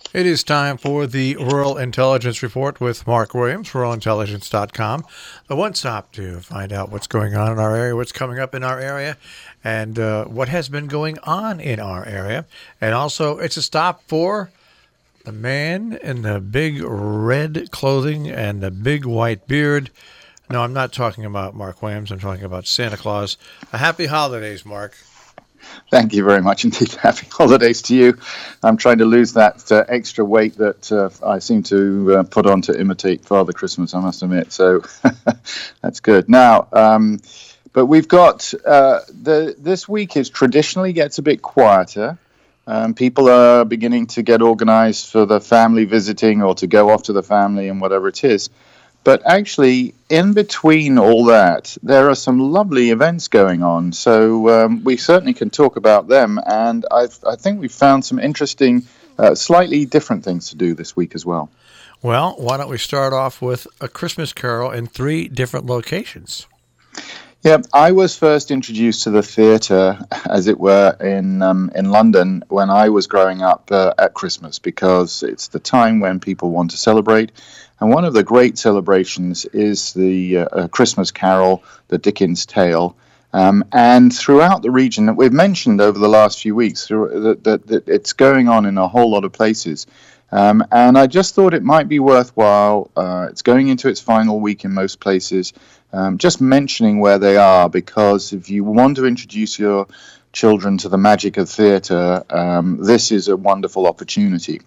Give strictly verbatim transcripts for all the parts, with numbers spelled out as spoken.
It is time for the Rural Intelligence Report with Mark Williams, rural intelligence dot com. The one stop to find out what's going on in our area, what's coming up in our area, and uh, what has been going on in our area. And also, it's a stop for the man in the big red clothing and the big white beard. No, I'm not talking about Mark Williams. I'm talking about Santa Claus. A happy holidays, Mark. Thank you very much indeed. Happy holidays to you. I'm trying to lose that uh, extra weight that uh, I seem to uh, put on to imitate Father Christmas, I must admit. So that's good. Now, um, but we've got uh, the this week is traditionally gets a bit quieter. Um, people are beginning to get organized for the family visiting or to go off to the family and whatever it is. But actually, in between all that, there are some lovely events going on. So um, we certainly can talk about them. And I've, I think we've found some interesting, uh, slightly different things to do this week as well. Well, why don't we start off with A Christmas Carol in three different locations? Yeah, I was first introduced to the theatre, as it were, in um, in London when I was growing up uh, at Christmas, because it's the time when people want to celebrate. And one of the great celebrations is the uh, Christmas Carol, the Dickens Tale. Um, and throughout the region that we've mentioned over the last few weeks, through, that, that, that it's going on in a whole lot of places. Um, and I just thought it might be worthwhile. Uh, it's going into its final week in most places. Um, just mentioning where they are, because if you want to introduce your children to the magic of theatre, um, this is a wonderful opportunity.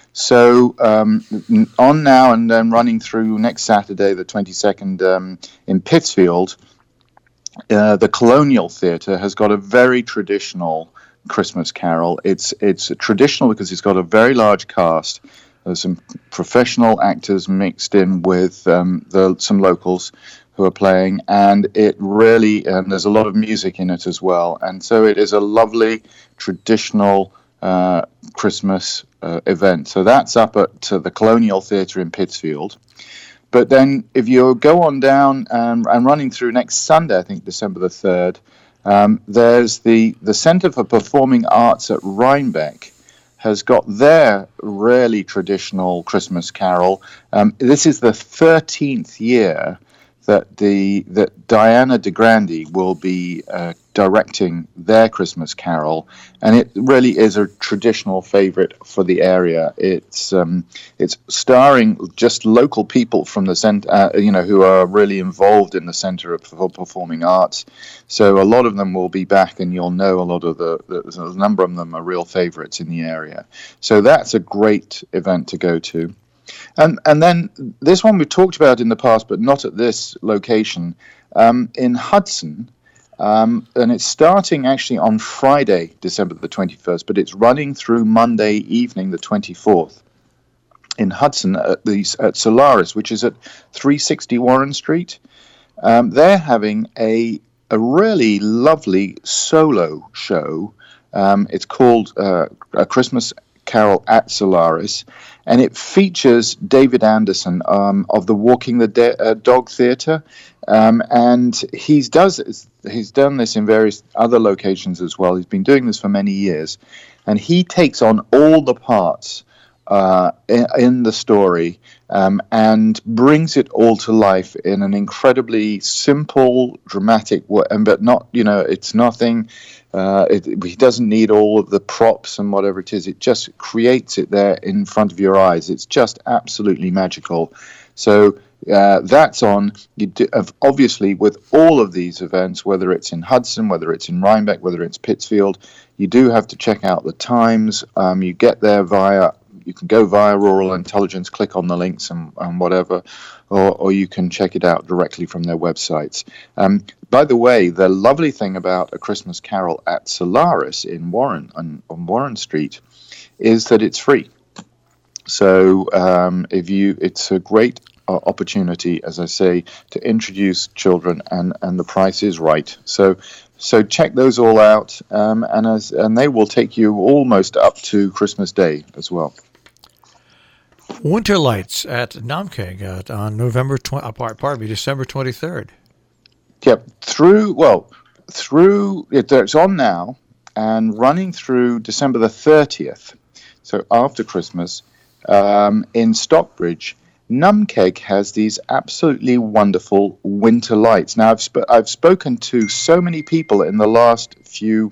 So um, on now and then running through next Saturday, the twenty-second, um, in Pittsfield, uh, the Colonial Theatre has got a very traditional Christmas Carol. It's it's traditional because it's got a very large cast. There's some professional actors mixed in with um, the, some locals who are playing, and it really, and there's a lot of music in it as well. And so it is a lovely traditional uh, Christmas uh, event. So that's up at uh, the Colonial Theatre in Pittsfield. But then if you go on down um, and running through next Sunday, I think December the third, um, there's the, the Centre for Performing Arts at Rhinebeck has got their really traditional Christmas carol. Um, this is the thirteenth year that the that Diana de Grande will be uh, directing their Christmas Carol, and it really is a traditional favorite for the area. It's um, it's starring just local people from the center, uh, you know, who are really involved in the Center of for Performing Arts. So a lot of them will be back, and you'll know a lot of the, the a number of them are real favorites in the area. So that's a great event to go to. And and then this one we've talked about in the past, but not at this location, um, in Hudson. Um, and it's starting actually on Friday, December the twenty-first, but it's running through Monday evening, the twenty-fourth, in Hudson at the at Solaris, which is at three sixty Warren Street. Um, they're having a a really lovely solo show. Um, it's called uh, A Christmas Carol at Solaris, and it features David Anderson um, of the Walking the De- uh, Dog Theatre, um, and he's does he's done this in various other locations as well. He's been doing this for many years, and he takes on all the parts uh, in, in the story um, and brings it all to life in an incredibly simple, dramatic way. And but not, you know, it's nothing. Uh, it, he doesn't need all of the props and whatever it is. It just creates it there in front of your eyes. It's just absolutely magical. So uh, that's on. You do, obviously, with all of these events, whether it's in Hudson, whether it's in Rhinebeck, whether it's Pittsfield, you do have to check out the times. Um, you get there via. You can go via Rural Intelligence, click on the links and, and whatever, or, or you can check it out directly from their websites. Um, by the way, the lovely thing about A Christmas Carol at Solaris in Warren, on, on Warren Street, is that it's free. So um, if you, it's a great uh, opportunity, as I say, to introduce children, and, and the price is right. So so check those all out, um, and as and they will take you almost up to Christmas Day as well. Winter Lights at Namkeg uh, on November twenty. Uh, pardon me, December twenty third. Yep, through well, through it, it's on now and running through December the thirtieth. so after Christmas, um, in Stockbridge, Numkeg has these absolutely wonderful winter lights. Now, I've, sp- I've spoken to so many people in the last few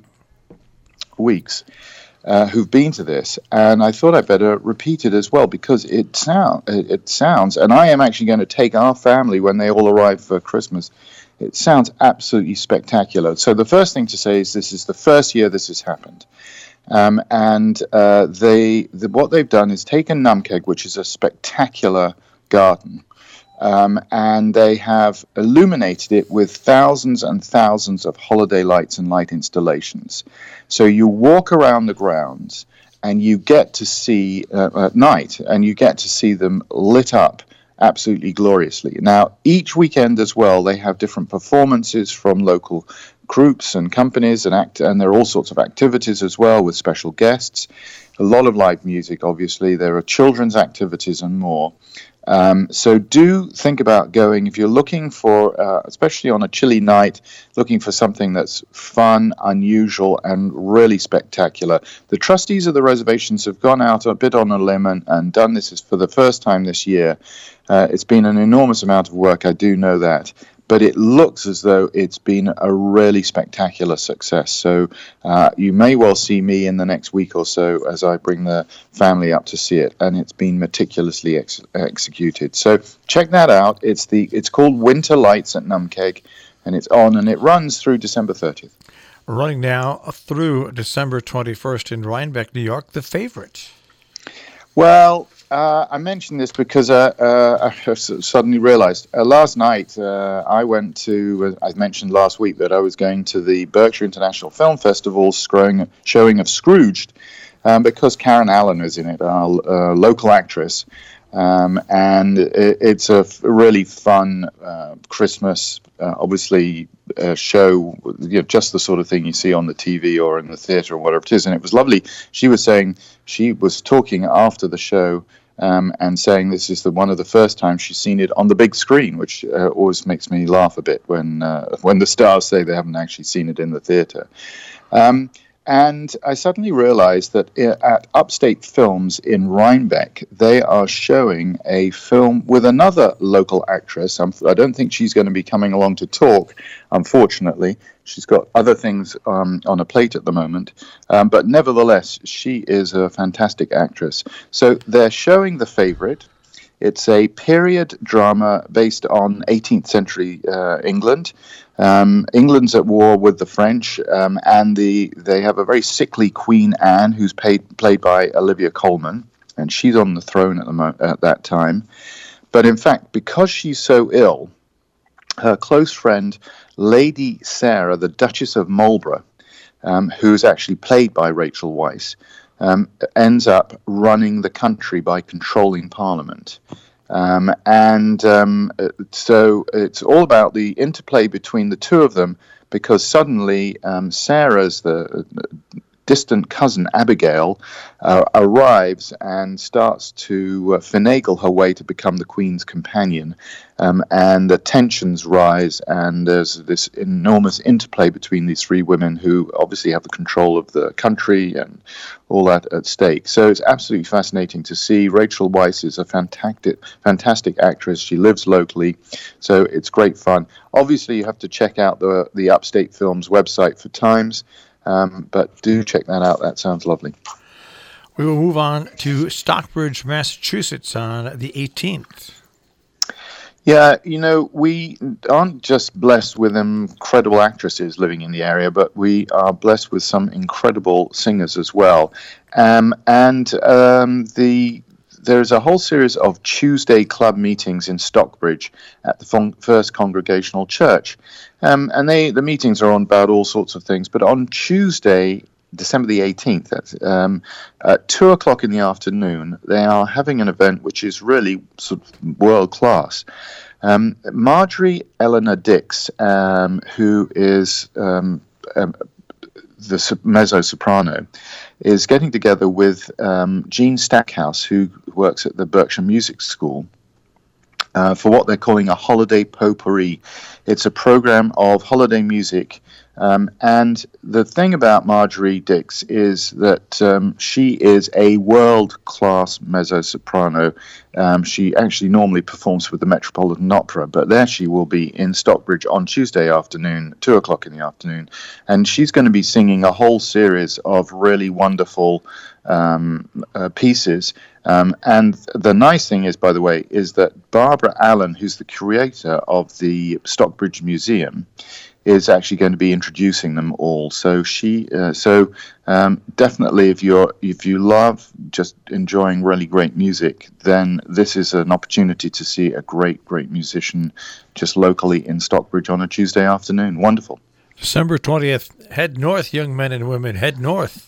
weeks uh, who've been to this, and I thought I'd better repeat it as well, because it, sound, it, it sounds, and I am actually going to take our family when they all arrive for Christmas. It sounds absolutely spectacular. So the first thing to say is this is the first year this has happened. Um, and uh, they, the, what they've done is taken Numkeg, which is a spectacular garden, um, and they have illuminated it with thousands and thousands of holiday lights and light installations. So you walk around the grounds and you get to see uh, at night, and you get to see them lit up absolutely gloriously. Now, each weekend as well, they have different performances from local groups and companies, and act, and there are all sorts of activities as well with special guests. A lot of live music, obviously. There are children's activities and more. Um, so do think about going if you're looking for, uh, especially on a chilly night, looking for something that's fun, unusual, and really spectacular. The trustees of the reservations have gone out a bit on a limb and, and done this for the first time this year. Uh, it's been an enormous amount of work, I do know that. But it looks as though it's been a really spectacular success. So uh, you may well see me in the next week or so as I bring the family up to see it. And it's been meticulously ex- executed. So check that out. It's the it's called Winter Lights at Numkeg, and it's on, and it runs through December thirtieth. Running now through December twenty-first in Rhinebeck, New York, the favorite. Well, Uh, I mentioned this because uh, uh, I suddenly realized uh, last night uh, I went to, uh, I mentioned last week that I was going to the Berkshire International Film Festival showing, showing of Scrooged um, because Karen Allen is in it, our uh, local actress. Um, and it, it's a f- really fun uh, Christmas, uh, obviously, uh, show, you know, just the sort of thing you see on the T V or in the theatre or whatever it is. And it was lovely. She was saying, she was talking after the show um, and saying this is the one of the first times she's seen it on the big screen, which uh, always makes me laugh a bit when uh, when the stars say they haven't actually seen it in the theatre. Um, And I suddenly realized that at Upstate Films in Rhinebeck, they are showing a film with another local actress. I'm, I don't think she's going to be coming along to talk, unfortunately. She's got other things um, on a plate at the moment. Um, but nevertheless, she is a fantastic actress. So they're showing The Favourite. It's a period drama based on eighteenth century uh, England. Um, England's at war with the French, um, and the they have a very sickly Queen Anne, who's paid, played by Olivia Colman, and she's on the throne at the mo- at that time. But in fact, because she's so ill, her close friend, Lady Sarah, the Duchess of Marlborough, um, who's actually played by Rachel Weisz, um, ends up running the country by controlling Parliament. Um, and um, so it's all about the interplay between the two of them, because suddenly um, Sarah's the distant cousin Abigail uh, arrives and starts to uh, finagle her way to become the Queen's companion, um, and the tensions rise, and there's this enormous interplay between these three women who obviously have the control of the country and all that at stake. So it's absolutely fascinating to see. Rachel Weisz is a fantastic, fantastic actress. She lives locally, so it's great fun. Obviously, you have to check out the the Upstate Films website for times. Um, but do check that out. That sounds lovely. We will move on to Stockbridge, Massachusetts on the eighteenth. Yeah, you know, we aren't just blessed with incredible actresses living in the area, but we are blessed with some incredible singers as well. Um, and um, the there's a whole series of Tuesday club meetings in Stockbridge at the First Congregational Church. Um, and they the meetings are on about all sorts of things. But on Tuesday, December the eighteenth, that's, um, at two o'clock in the afternoon, they are having an event which is really sort of world class. Um, Marjorie Eleanor Dix, um, who is um, um, the mezzo-soprano, is getting together with um, Jean Stackhouse, who works at the Berkshire Music School, uh, for what they're calling a holiday potpourri. It's a program of holiday music Um, and the thing about Marjorie Dix is that um, she is a world-class mezzo-soprano. Um, she actually normally performs with the Metropolitan Opera, but there she will be in Stockbridge on Tuesday afternoon, two o'clock in the afternoon, and she's going to be singing a whole series of really wonderful um, uh, pieces. Um, and the nice thing is, by the way, is that Barbara Allen, who's the curator of the Stockbridge Museum, is actually going to be introducing them all. So she, uh, so um, definitely, if you're if you love just enjoying really great music, then this is an opportunity to see a great, great musician just locally in Stockbridge on a Tuesday afternoon. Wonderful. December twentieth. Head north, young men and women. Head north.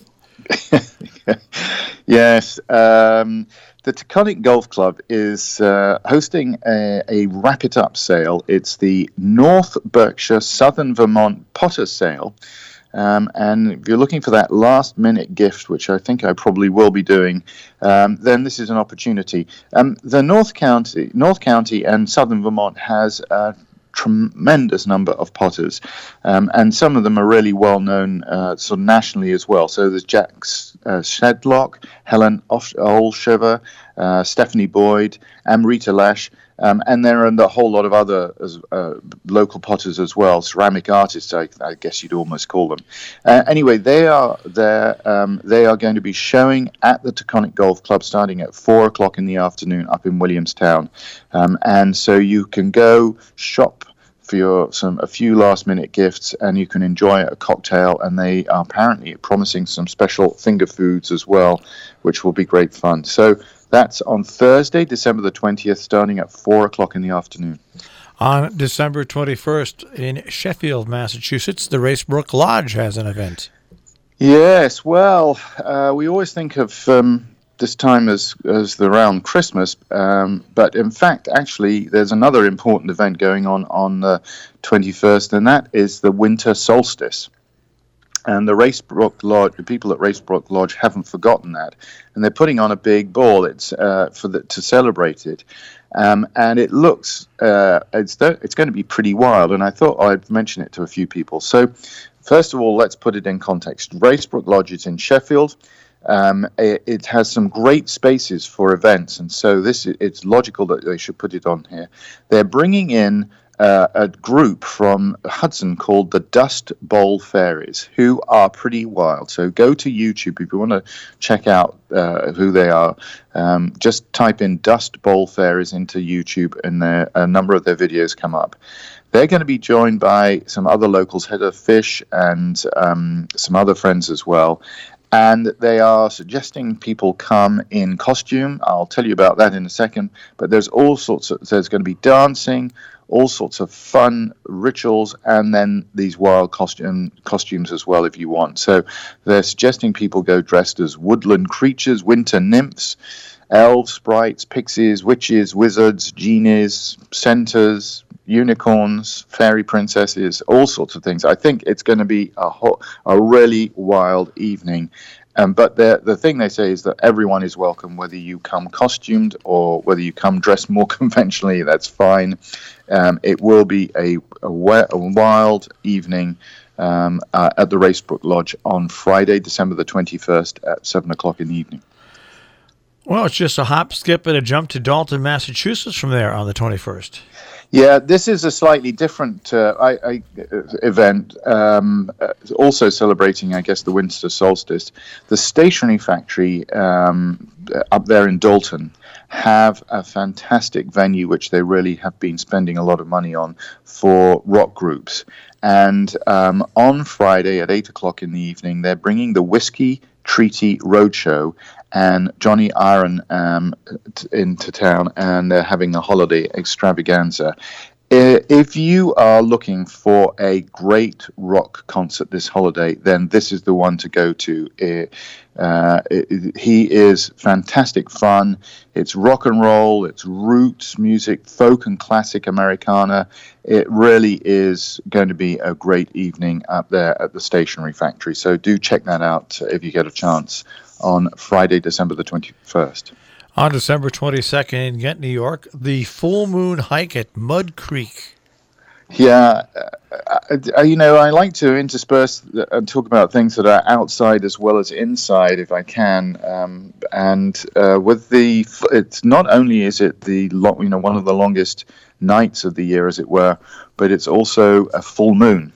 Yes. Um, the Taconic Golf Club is uh, hosting a, a Wrap It Up sale. It's the North Berkshire Southern Vermont Potter Sale. Um, and if you're looking for that last minute gift, which I think I probably will be doing, um, then this is an opportunity. Um, the North County, North County and Southern Vermont has a tremendous number of potters, um, and some of them are really well known uh, sort of nationally as well. So there's Jack uh, Shedlock, Helen Olshever, uh, Stephanie Boyd, Amrita Lash, um, and there are a whole lot of other uh, local potters as well, ceramic artists, I, I guess you'd almost call them. Uh, anyway, they are there. Um, they are going to be showing at the Taconic Golf Club starting at four o'clock in the afternoon up in Williamstown, um, and so you can go shop for your some a few last minute gifts, and you can enjoy a cocktail, and they are apparently promising some special finger foods as well, which will be great fun. So that's on Thursday, December the twentieth, starting at four o'clock in the afternoon. On December twenty-first in Sheffield, Massachusetts, the Racebrook Lodge has an event. Yes, well, uh, we always think of um, this time as as the around Christmas, um, but in fact, actually, there's another important event going on on the twenty-first, and that is the winter solstice. And the Racebrook Lodge, the people at Racebrook Lodge haven't forgotten that, and they're putting on a big ball. It's uh, for the, to celebrate it, um, and it looks uh, it's th- it's going to be pretty wild. And I thought I'd mention it to a few people. So, first of all, let's put it in context. Racebrook Lodge is in Sheffield. Um, it, it has some great spaces for events, and so this it's logical that they should put it on here. They're bringing in uh, a group from Hudson called the Dust Bowl Fairies, who are pretty wild. So go to YouTube if you want to check out uh, who they are. Um, just type in Dust Bowl Fairies into YouTube, and there, a number of their videos come up. They're going to be joined by some other locals, Heather Fish, and um, some other friends as well. And they are suggesting people come in costume. I'll tell you about that in a second. But there's all sorts of, there's going to be dancing, all sorts of fun rituals, and then these wild costume, costumes as well if you want. So they're suggesting people go dressed as woodland creatures, winter nymphs, elves, sprites, pixies, witches, wizards, genies, centaurs, unicorns, fairy princesses, all sorts of things. I think it's going to be a ho- a really wild evening. Um, but the the thing they say is that everyone is welcome, whether you come costumed or whether you come dressed more conventionally, that's fine. Um, it will be a, a, we- a wild evening um, uh, at the Racebrook Lodge on Friday, December the twenty-first at seven o'clock in the evening. Well, it's just a hop, skip, and a jump to Dalton, Massachusetts from there on the twenty-first. Yeah, this is a slightly different uh, I, I, event, um, uh, also celebrating, I guess, the winter solstice. The Stationery Factory um, up there in Dalton have a fantastic venue, which they really have been spending a lot of money on for rock groups. And um, on Friday at eight o'clock in the evening, they're bringing the Whiskey Treaty Roadshow and Johnny Iron um, t- into town, and they're having a holiday extravaganza. If you are looking for a great rock concert this holiday, then this is the one to go to. Uh, it, he is fantastic fun. It's rock and roll, it's roots music, folk and classic Americana. It really is going to be a great evening up there at the Stationery Factory. So do check that out if you get a chance on Friday, December the twenty-first. On December twenty-second in Ghent, New York, the Full Moon Hike at Mud Creek. Yeah, uh, uh, you know, I like to intersperse and talk about things that are outside as well as inside, if I can. Um, and uh, with the, it's not only is it the long, you know, one of the longest nights of the year, as it were, but it's also a full moon.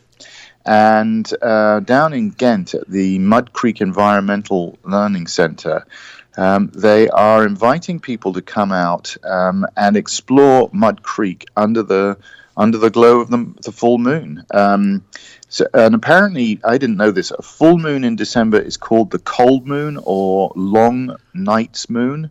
And uh, down in Ghent at the Mud Creek Environmental Learning Centre, um, they are inviting people to come out um, and explore Mud Creek under the under the glow of the, the full moon. Um, so, and apparently, I didn't know this, a full moon in December is called the cold moon or long night's moon.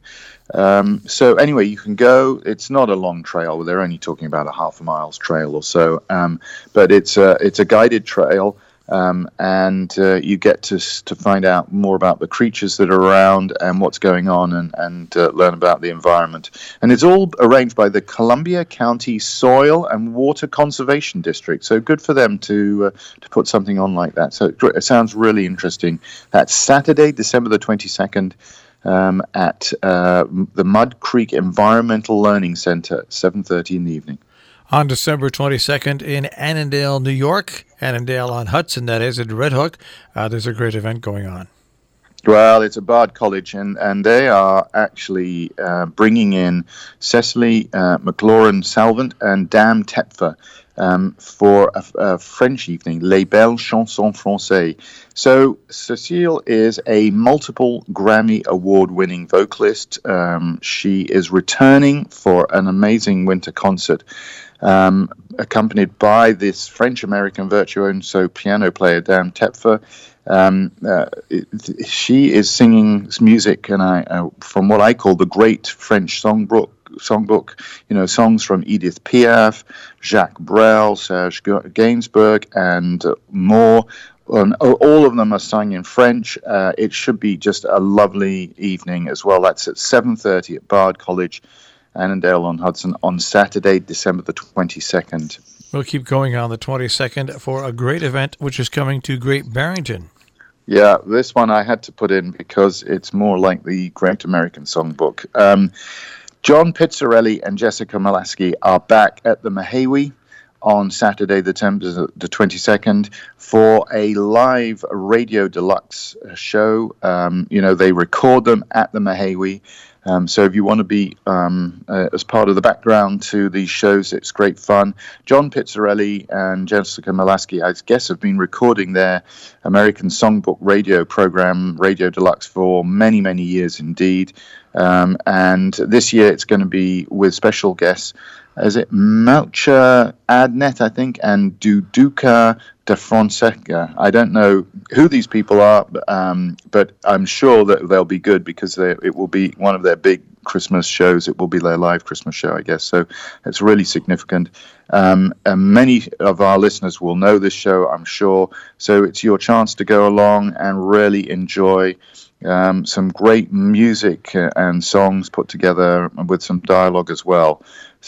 Um, so anyway, you can go. It's not a long trail. They're only talking about a half a mile's trail or so. Um, but it's a, it's a guided trail. Um, and uh, you get to to find out more about the creatures that are around and what's going on, and, and uh, learn about the environment. And it's all arranged by the Columbia County Soil and Water Conservation District. So good for them to uh, to put something on like that. So it, it sounds really interesting. That's Saturday, December the twenty-second, um, at uh, the Mud Creek Environmental Learning Center at seven thirty in the evening. On December twenty-second in Annandale, New York, Annandale on Hudson, that is, at Red Hook, uh, there's a great event going on. Well, it's a Bard College, and, and they are actually uh, bringing in Cecily uh, McLaurin-Salvant and Dan Tepfer um, for a, a French evening, Les Belles Chansons Françaises. So Cecile is a multiple Grammy Award-winning vocalist. Um, she is returning for an amazing winter concert, Um, accompanied by this French-American virtuoso piano player, Dan Tepfer. Um, uh, it, she is singing music, and I, uh, from what I call the great French songbook, songbook, you know, songs from Edith Piaf, Jacques Brel, Serge Gainsbourg, and uh, more. And all of them are sung in French. Uh, it should be just a lovely evening as well. That's at seven thirty at Bard College, Annandale on Hudson, on Saturday, December the twenty-second. We'll keep going on the twenty-second for a great event, which is coming to Great Barrington. Yeah, this one I had to put in because it's more like the Great American Songbook. Um, John Pizzarelli and Jessica Molaski are back at the Mahawi on Saturday, the twenty-second, for a live Radio Deluxe show. Um, you know, they record them at the Mahawi. Um, so if you want to be um, uh, as part of the background to these shows, it's great fun. John Pizzarelli and Jessica Molaski, I guess, have been recording their American Songbook radio program, Radio Deluxe, for many, many years indeed. Um, and this year it's going to be with special guests. Is it Melcher Adnet, I think, and Duduca de Fonseca? I don't know who these people are, um, but I'm sure that they'll be good because they, it will be one of their big Christmas shows. It will be their live Christmas show, I guess. So it's really significant. Um, and many of our listeners will know this show, I'm sure. So it's your chance to go along and really enjoy um, some great music and songs put together with some dialogue as well.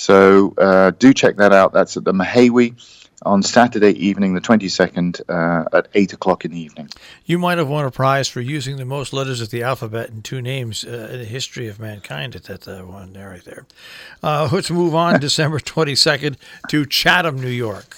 So uh, do check that out. That's at the Mahawi on Saturday evening, the twenty-second, uh, at eight o'clock in the evening. You might have won a prize for using the most letters of the alphabet in two names uh, in the history of mankind at that uh, one there, right there. Uh, let's move on December twenty-second to Chatham, New York.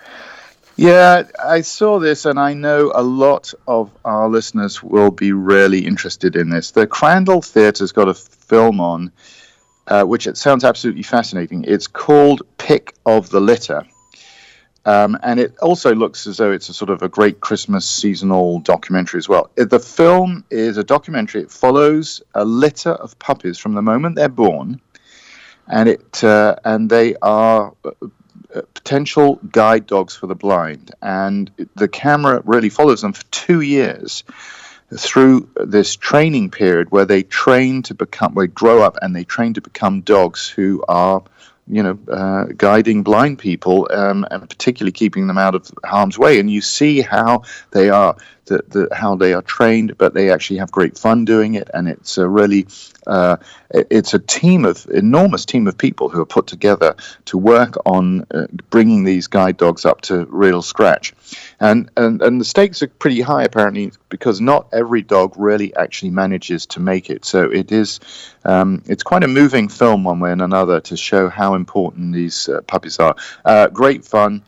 Yeah, I saw this, and I know a lot of our listeners will be really interested in this. The Crandall Theatre's got a film on, uh, which it sounds absolutely fascinating. It's called Pick of the Litter. Um, and it also looks as though it's a sort of a great Christmas seasonal documentary as well. The film is a documentary. It follows a litter of puppies from the moment they're born, and it uh, and they are potential guide dogs for the blind. And the camera really follows them for two years through this training period where they train to become, they grow up and they train to become dogs who are, you know, uh, guiding blind people, um, and particularly keeping them out of harm's way. And you see how they are the, the, how they are trained, but they actually have great fun doing it, and it's a really uh, it's a team of enormous team of people who are put together to work on uh, bringing these guide dogs up to real scratch, and, and and the stakes are pretty high apparently, because not every dog really actually manages to make it. So it is um, it's quite a moving film one way and another to show how important these uh, puppies are. Uh, great fun.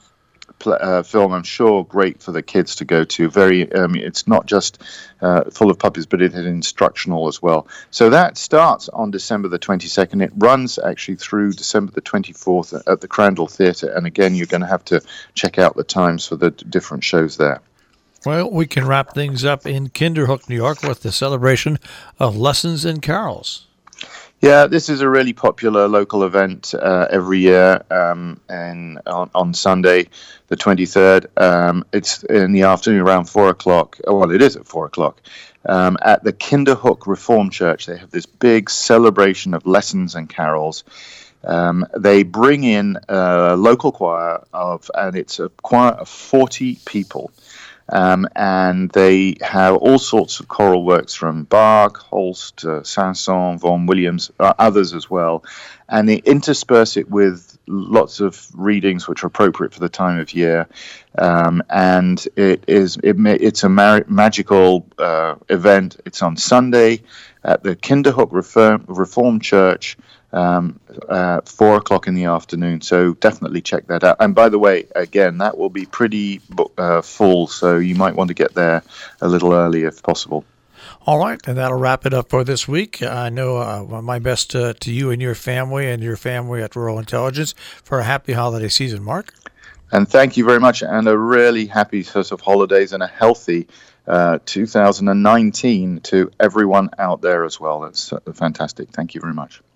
Uh, film, I'm sure, great for the kids to go to. Very, um, it's not just uh, full of puppies, but it is instructional as well. So that starts on December the twenty-second. It runs actually through December the twenty-fourth at the Crandall Theatre. And again, you're going to have to check out the times for the different shows there. Well, we can wrap things up in Kinderhook, New York, with the celebration of Lessons and Carols. Yeah, this is a really popular local event uh, every year, um, and on, on Sunday, the twenty-third. Um, it's in the afternoon around four o'clock. Well, it is at four o'clock. Um, at the Kinderhook Reformed Church, they have this big celebration of lessons and carols. Um, they bring in a local choir of, and it's a choir of forty people. Um, and they have all sorts of choral works from Bach, Holst, uh, Saint-Saëns, Vaughan Williams, uh, others as well. And they intersperse it with lots of readings which are appropriate for the time of year. Um, and it is it it's a mar- magical uh, event. It's on Sunday at the Kinderhook Reform, Reformed Church, um, uh, four o'clock in the afternoon. So definitely check that out. And by the way, again, that will be pretty uh, full, so you might want to get there a little early if possible. All right, and that'll wrap it up for this week. I know uh, my best uh, to you and your family and your family at Rural Intelligence for a happy holiday season, Mark. And thank you very much, and a really happy sort of holidays and a healthy uh, two thousand nineteen to everyone out there as well. That's uh, fantastic. Thank you very much.